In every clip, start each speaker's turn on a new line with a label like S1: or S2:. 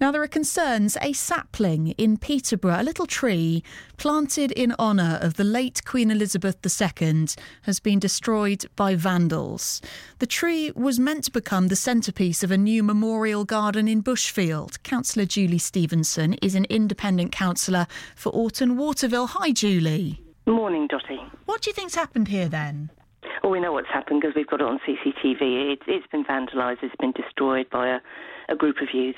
S1: Now, there are concerns a sapling in Peterborough, a little tree planted in honour of the late Queen Elizabeth II, has been destroyed by vandals. The tree was meant to become the centrepiece of a new memorial garden in Bushfield. Councillor Julie Stevenson is an independent councillor for Orton Waterville. Hi, Julie.
S2: Morning, Dottie.
S1: What do you think's happened here then?
S2: Well, we know what's happened because we've got it on CCTV. It's been vandalised. It's been destroyed by a group of youths.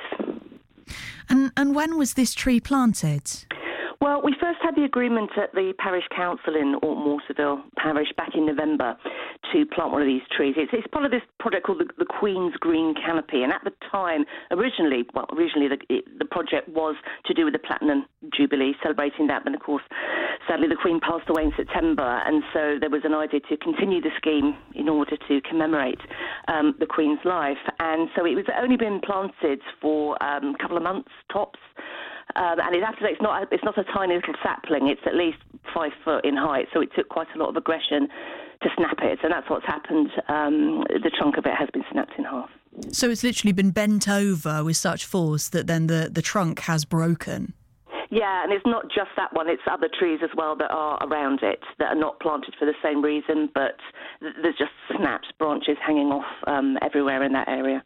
S1: And when was this tree planted?
S2: Well, we first had the agreement at the parish council in Orton Waterville parish back in November to plant one of these trees. It's part of this project called the Queen's Green Canopy, and at the time, originally the project was to do with the Platinum Jubilee, celebrating that, but of course, sadly the Queen passed away in September, and so there was an idea to continue the scheme in order to commemorate the Queen's life, and so it was only been planted for a couple of months tops. And it's not a tiny little sapling. It's at least 5 foot in height, so it took quite a lot of aggression to snap it, and that's what's happened. The trunk of it has been snapped in half.
S1: So it's literally been bent over with such force that then the trunk has broken?
S2: Yeah, and it's not just that one. It's other trees as well that are around it that are not planted for the same reason, but there's just snapped branches hanging off everywhere in that area.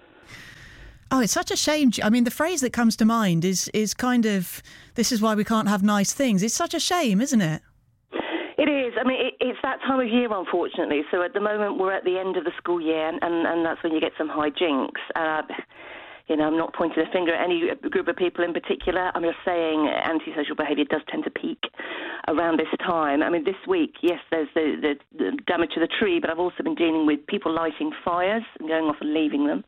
S1: Oh, it's such a shame. I mean, the phrase that comes to mind is kind of, this is why we can't have nice things. It's such a shame, isn't it?
S2: It is. I mean, it's that time of year, unfortunately. So at the moment, we're at the end of the school year, and that's when you get some high jinks. I'm not pointing a finger at any group of people in particular. I'm just saying antisocial behaviour does tend to peak around this time. I mean, this week, yes, there's the damage to the tree, but I've also been dealing with people lighting fires and going off and leaving them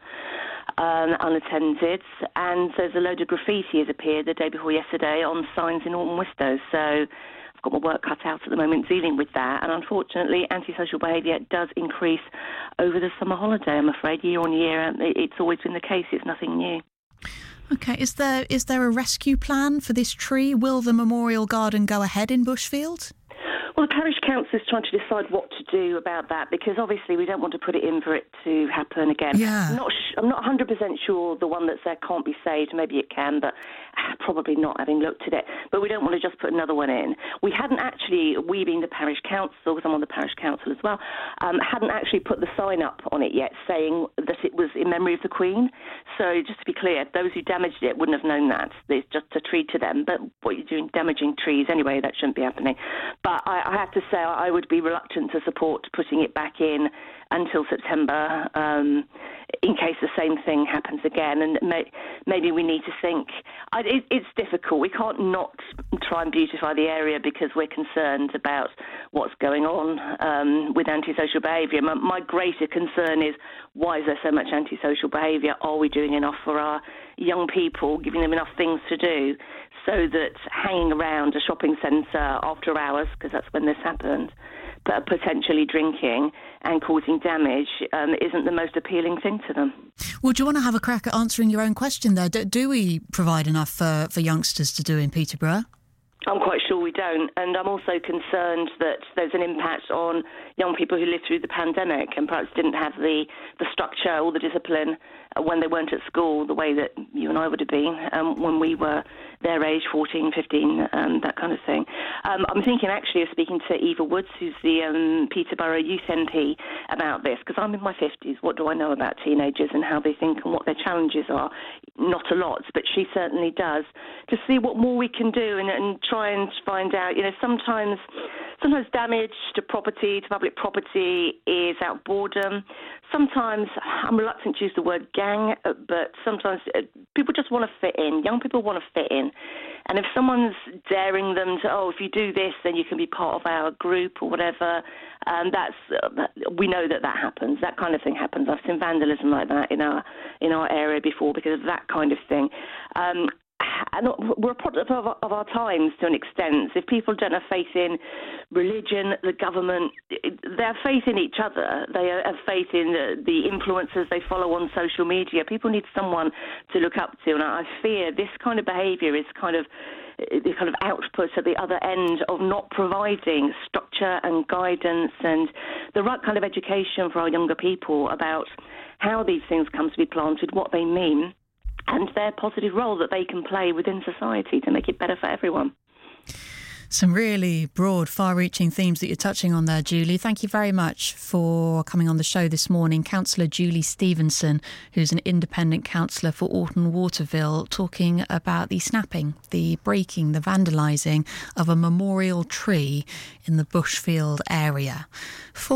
S2: unattended. And there's a load of graffiti has appeared the day before yesterday on signs in Orton Wistow. So I've got my work cut out at the moment dealing with that. And unfortunately, antisocial behaviour does increase over the summer holiday, I'm afraid, year on year. It's always been the case. It's nothing new.
S1: OK, is there a rescue plan for this tree? Will the memorial garden go ahead in Bushfield?
S2: Well, the parish council is trying to decide what to do about that because obviously we don't want to put it in for it to happen again.
S1: Yeah.
S2: I'm not 100% sure the one that's there can't be saved. Maybe it can, but probably not, having looked at it. But we don't want to just put another one in. We hadn't actually, we being the parish council, because I'm on the parish council as well, hadn't actually put the sign up on it yet saying that it was in memory of the Queen. So just to be clear, those who damaged it wouldn't have known that. It's just a tree to them. But what you're doing, damaging trees anyway, that shouldn't be happening. But I have to say I would be reluctant to support putting it back in until September in case the same thing happens again. And maybe we need to think. It's difficult. We can't not try and beautify the area because we're concerned about what's going on with antisocial behaviour. My greater concern is why is there so much antisocial behaviour? Are we doing enough for our young people, giving them enough things to do so that hanging around a shopping centre after hours, because that's when this happened, but potentially drinking and causing damage isn't the most appealing thing to them.
S1: Well, do you want to have a crack at answering your own question there? Do we provide enough for youngsters to do in Peterborough?
S2: I'm quite sure we don't, and I'm also concerned that there's an impact on young people who lived through the pandemic and perhaps didn't have the structure or the discipline when they weren't at school the way that you and I would have been when we were their age, 14, 15, that kind of thing. I'm thinking actually of speaking to Eva Woods, who's the Peterborough Youth MP, about this, because I'm in my 50s. What do I know about teenagers and how they think and what their challenges are? Not a lot, but she certainly does, to see what more we can do and try and find out. Sometimes damage to property, to public property, is out of boredom. Sometimes, I'm reluctant to use the word gang, but sometimes people just want to fit in. Young people want to fit in. And if someone's daring them to, if you do this, then you can be part of our group or whatever, we know that happens. That kind of thing happens. I've seen vandalism like that in our area before because of that kind of thing. And we're a product of our times to an extent. If people don't have faith in religion, the government, they have faith in each other. They have faith in the influencers they follow on social media. People need someone to look up to, and I fear this kind of behaviour is kind of the kind of output at the other end of not providing structure and guidance and the right kind of education for our younger people about how these things come to be planted, what they mean, and their positive role that they can play within society to make it better for everyone.
S1: Some really broad, far-reaching themes that you're touching on there, Julie. Thank you very much for coming on the show this morning. Councillor Julie Stevenson, who's an independent councillor for Alton Waterville, talking about the snapping, the breaking, the vandalising of a memorial tree in the Bushfield area.